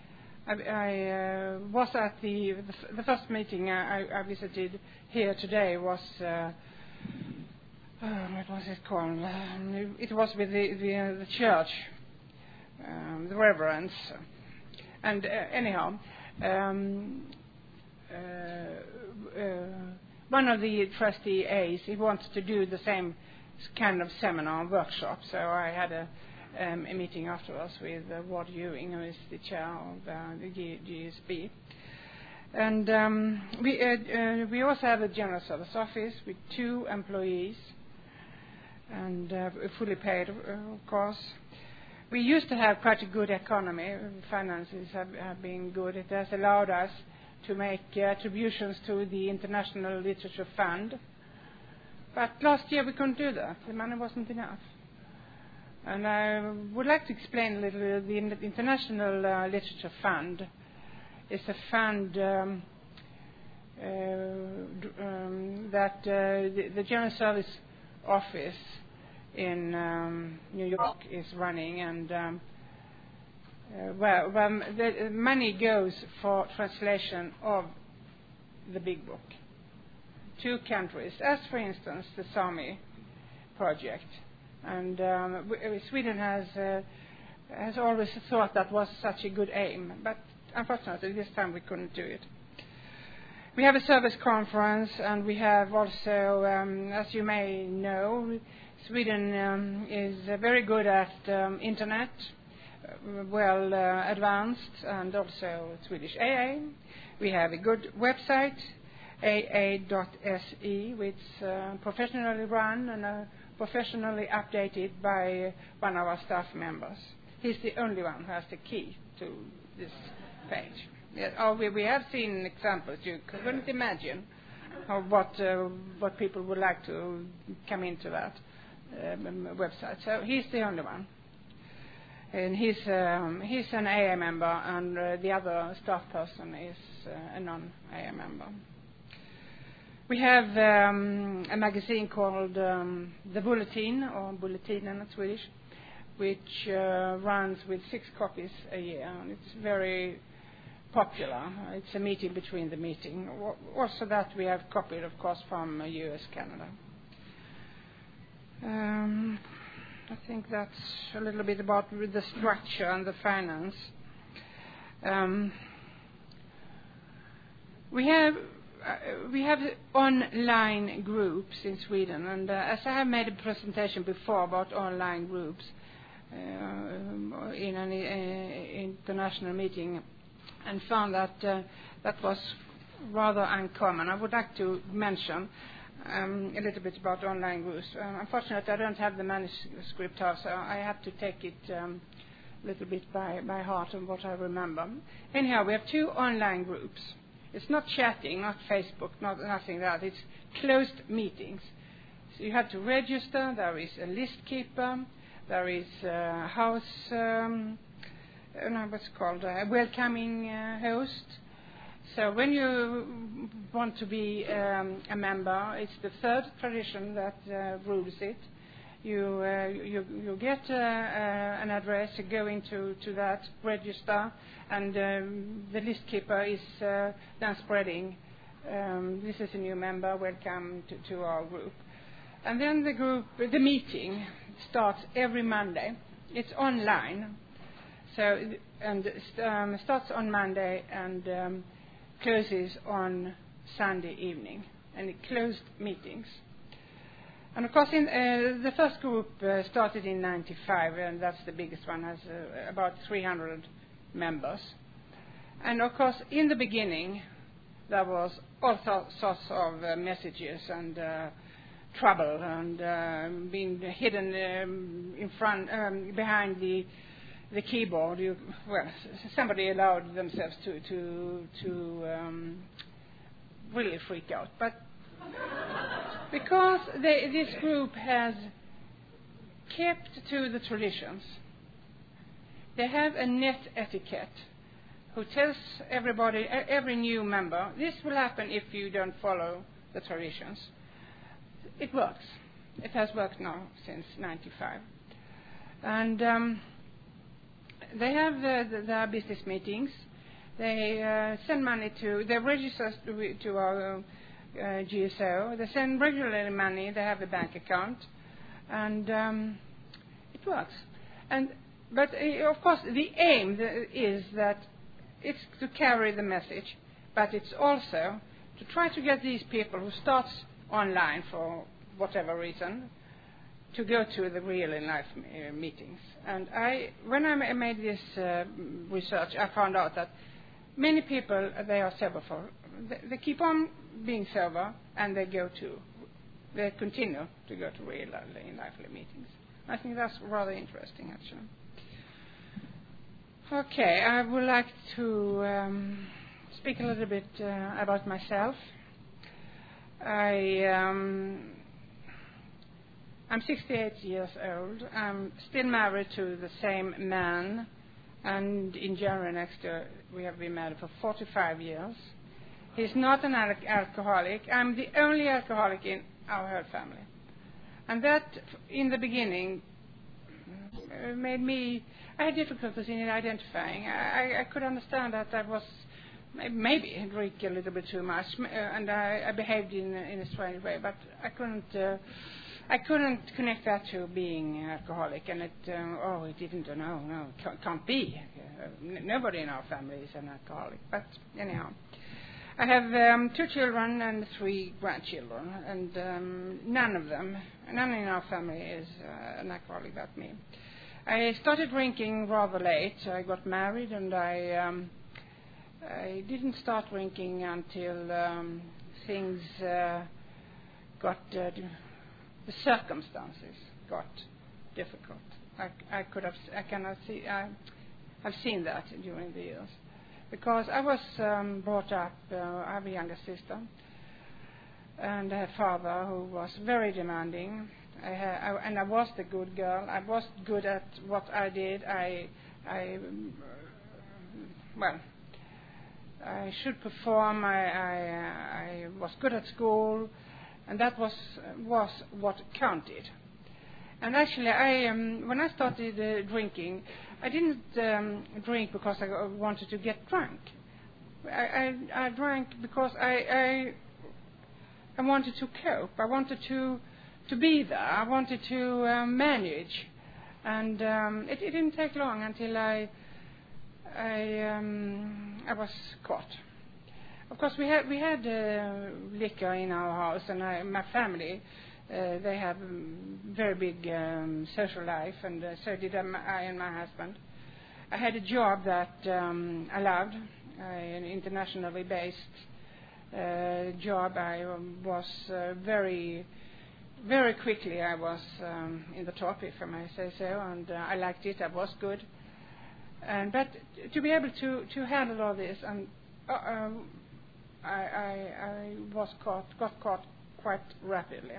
was at the first meeting I visited here today was what was it called? It was with the church, the reverends, and anyhow, one of the trustees, he wanted to do the same kind of seminar workshop. So I had a meeting afterwards with Ward Ewing, who is the chair of the GSB. And we also have a general service office with 2 employees, and fully paid, of course. We used to have quite a good economy. Finances have been good. It has allowed us to make attributions to the International Literature Fund. But last year we couldn't do that. The money wasn't enough. And I would like to explain a little bit. The International Literature Fund is a fund that the General Service Office in New York is running, and the money goes for translation of the big book to countries, as for instance the Sami project. And Sweden has always thought that was such a good aim, but unfortunately this time we couldn't do it. We have a service conference, and we have also, as you may know, Sweden is very good at internet, well advanced, and also Swedish AA. We have a good website, aa.se, which is professionally run and professionally updated by one of our staff members. He's the only one who has the key to this page. Yeah, we have seen examples. You couldn't imagine of what people would like to come into that website. So he's the only one, and he's an AA member, and the other staff person is a non-AA member. We have a magazine called The Bulletin, or Bulletinen in Swedish, which runs with 6 copies a year, and it's very popular. It's a meeting between the meeting. Also that we have copied, of course, from US, Canada. I think that's a little bit about the structure and the finance. We have online groups in Sweden, and as I have made a presentation before about online groups in an international meeting, and found that that was rather uncommon. I would like to mention a little bit about online groups. Unfortunately, I don't have the manuscript here, so I have to take it a little bit by heart and what I remember. Anyhow, we have 2 online groups. It's not chatting, not Facebook, nothing like that. It's closed meetings. So you have to register. There is a list keeper. There is a house, what's it called, a welcoming host. So when you want to be a member, it's the 3rd tradition that rules it. You get an address, you go into that, register, and the list keeper is then spreading. This is a new member, welcome to our group. And then the meeting starts every Monday. It's online, so starts on Monday and closes on Sunday evening, and it closed meetings. And of course, the first group started in 1995, and that's the biggest one, has about 300 members. And of course, in the beginning, there was all sorts of messages and trouble, and being hidden in front, behind the keyboard. Somebody allowed themselves to really freak out, but because this group has kept to the traditions, they have a net etiquette who tells everybody, every new member, this will happen if you don't follow the traditions. It works. It has worked now since 1995. And they have their business meetings. They send money they register to our GSO. They send regularly money. They have a bank account, and it works. But of course, the aim is that it's to carry the message, but it's also to try to get these people who start online for whatever reason to go to the real in life meetings. And when I made this research, I found out that many people, they are sober they keep on being sober, and they continue to go to real in life meetings. I think that's rather interesting, actually. Okay, I would like to speak a little bit about myself. I'm 68 years old. I'm still married to the same man, and in January next year we have been married for 45 years. He's not an alcoholic. I'm the only alcoholic in our whole family. And that, in the beginning, made me... I had difficulties in identifying. I could understand that I was maybe drink a little bit too much, and I behaved in a strange way, but I couldn't connect that to being alcoholic, and it didn't, no, can't be. Nobody in our family is an alcoholic, but anyhow. I have 2 children and 3 grandchildren, and none in our family is an alcoholic but me. I started drinking rather late. I got married, and I didn't start drinking until things got... the circumstances got difficult. I've seen that during the years, because I was brought up. I have a younger sister and a father who was very demanding. And I was the good girl. I was good at what I did. I should perform. I was good at school. And that was what counted. And actually, when I started drinking, I didn't drink because I wanted to get drunk. I drank because I wanted to cope. I wanted to be there. I wanted to manage. And it didn't take long until I was caught. Of course, we had liquor in our house, and my family, they have very big social life, and so did I and my husband. I had a job that I loved, an internationally based job. I was very, very quickly, I was in the top, if I may say so, and I liked it. I was good. But to be able to handle all this, and I got caught quite rapidly.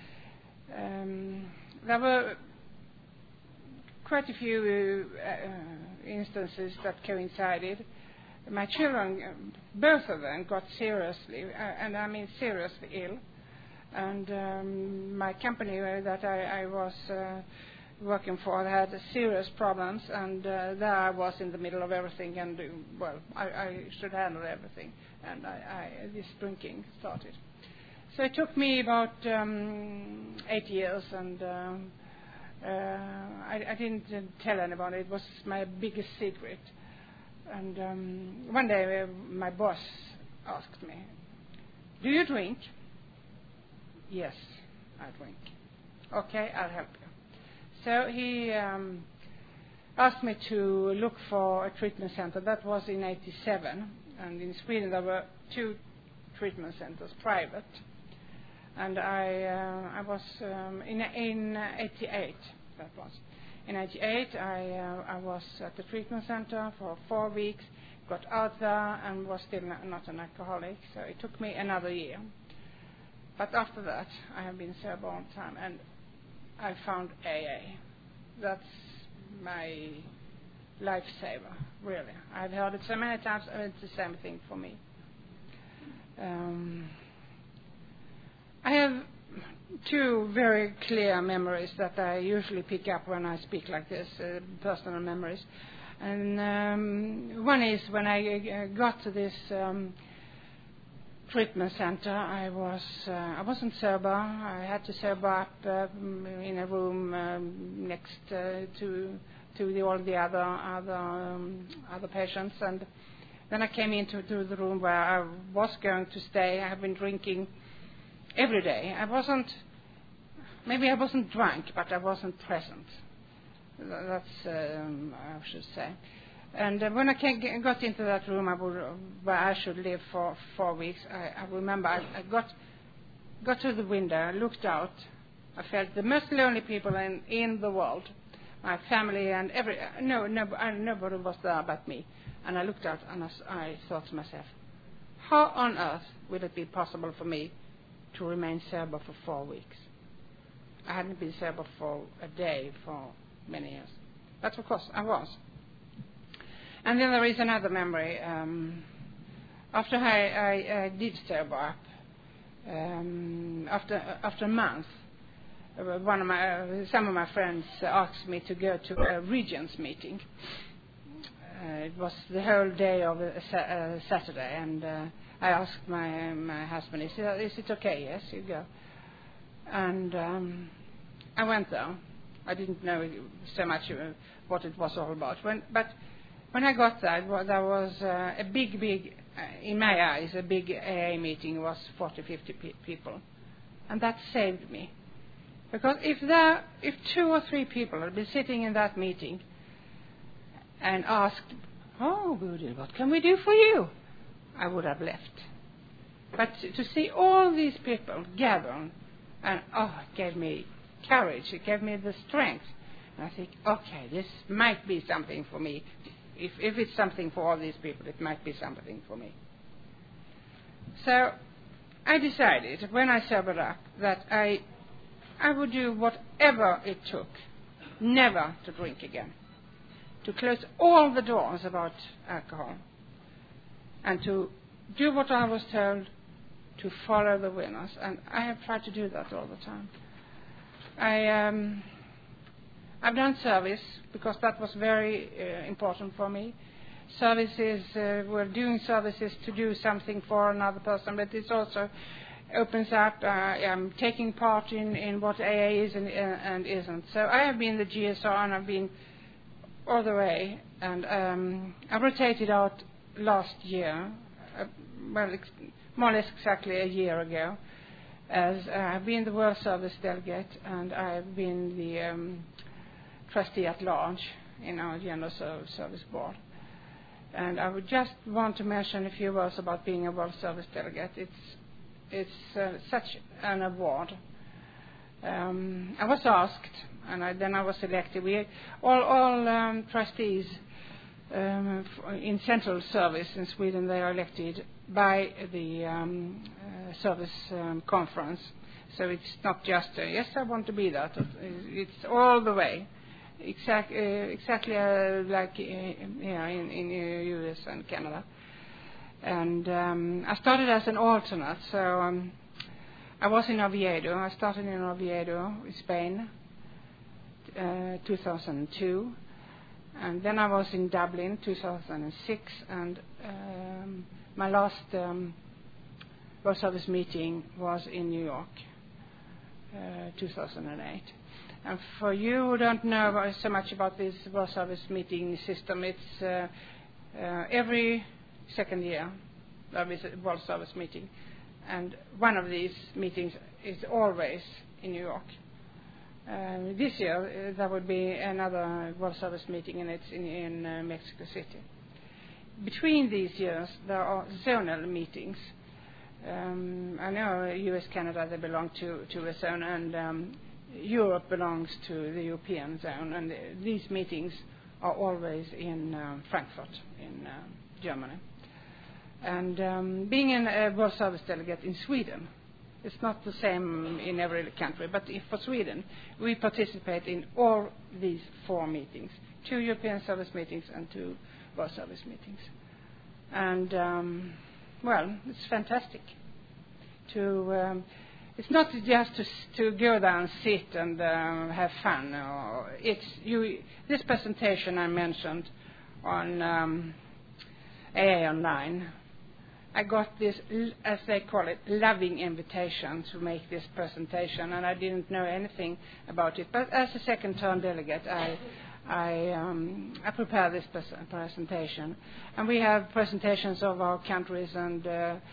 There were quite a few instances that coincided. My children, both of them, got seriously, and I mean seriously ill. And my company that I was working for had serious problems, and there I was in the middle of everything, and I should handle everything, and this drinking started. So it took me about 8 years, and I didn't tell anybody. It was my biggest secret. And one day my boss asked me, "Do you drink?" "Yes, I drink." "Okay, I'll help you." So he asked me to look for a treatment center. That was in 1987, and in Sweden there were 2 treatment centers, private. And I was in 1988. That was in 1988. I was at the treatment center for 4 weeks. Got out there and was still not an alcoholic. So it took me another year. But after that, I have been sober all the time, and I found AA. That's my lifesaver, really. I've heard it so many times, and it's the same thing for me. I have 2 very clear memories that I usually pick up when I speak like this, personal memories. And one is when I got to this treatment center. I wasn't sober. I had to sober up in a room next to all the other patients, and Then I came into the room where I was going to stay. I have been drinking every day. Maybe I wasn't drunk, but I wasn't present. That's, I should say. And when I got into that room where I should live for 4 weeks, I remember I got to the window, I looked out. I felt the most lonely people in the world. My family and nobody was there but me. And I looked out and I thought to myself, how on earth will it be possible for me to remain sober for 4 weeks? I hadn't been sober for a day for many years. But of course I was. And then there is another memory. After I did sober up, after a month, some of my friends asked me to go to a Regents meeting. It was the whole day of Saturday, and I asked my husband, is it okay? Yes, you go. And I went there. I didn't know so much what it was all about. But when I got there, there was a big, in my eyes, a big AA meeting. Was 40, 50 people. And that saved me. Because if 2 or 3 people had been sitting in that meeting and asked, oh, Bodil, what can we do for you? I would have left. But to see all these people gather, and it gave me courage, it gave me the strength. And I think, okay, this might be something for me. If it's something for all these people, it might be something for me. So I decided, when I sobered up, that I would do whatever it took never to drink again, to close all the doors about alcohol, and to do what I was told, to follow the winners. And I have tried to do that all the time. I've done service because that was very important for me. Services, we're doing services to do something for another person, but it also opens up. I'm taking part in what AA is and isn't. So I have been the GSR, and I've been all the way. And I rotated out last year, more or less exactly a year ago, as I've been the World Service Delegate, and I've been the trustee at large in our General Service Board. And I would just want to mention a few words about being a World Service Delegate. It's such an award. I was asked, and then I was elected. We all trustees in central service in Sweden, they are elected by the service conference. So it's not just yes, I want to be that. It's all the way, exactly like in US and Canada. And I started as an alternate, so I was in Oviedo. I started in Oviedo, Spain, 2002. And then I was in Dublin, 2006. And my last World Service meeting was in New York, 2008. And for you who don't know so much about this World Service meeting system, it's every second year there is a World Service meeting, and one of these meetings is always in New York. This year there will be another World Service meeting, and it's in Mexico City. Between these years there are zonal meetings. I know US, Canada, they belong to a zone, and Europe belongs to the European zone, and these meetings are always in Frankfurt in Germany. And being a World Service Delegate in Sweden, it's not the same in every country, but for Sweden, we participate in all these 4 meetings, 2 European Service meetings and 2 World Service meetings. And, it's fantastic to... it's not just to go there and sit and have fun. This presentation I mentioned on AA Online, I got this, as they call it, loving invitation to make this presentation, and I didn't know anything about it. But as a second-term delegate, I prepare this presentation. And we have presentations of our countries, and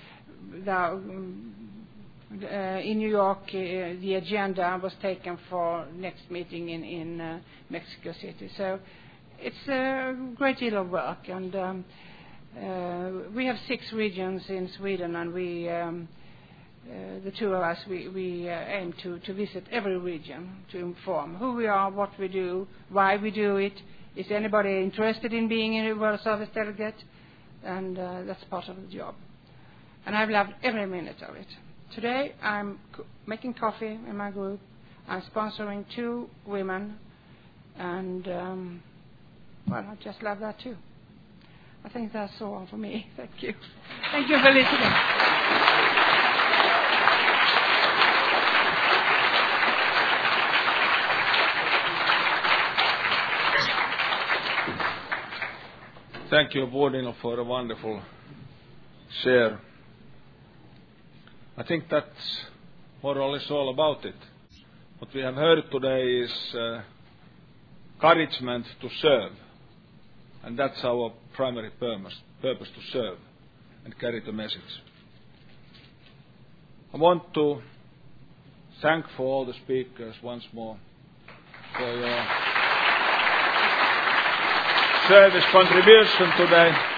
in New York, the agenda was taken for next meeting in Mexico City. So it's a great deal of work, and we have 6 regions in Sweden, and we, the two of us, we aim to visit every region to inform who we are, what we do, why we do it. Is anybody interested in being a World Service delegate? And that's part of the job. And I've loved every minute of it. Today I'm making coffee in my group. I'm sponsoring 2 women, and well, I just love that too. I think that's all for me. Thank you. Thank you for listening. Thank you, Bodil, for a wonderful share. I think that's more or less all about it. What we have heard today is encouragement to serve. And that's our primary purpose, to serve and carry the message. I want to thank for all the speakers once more for your service contribution today.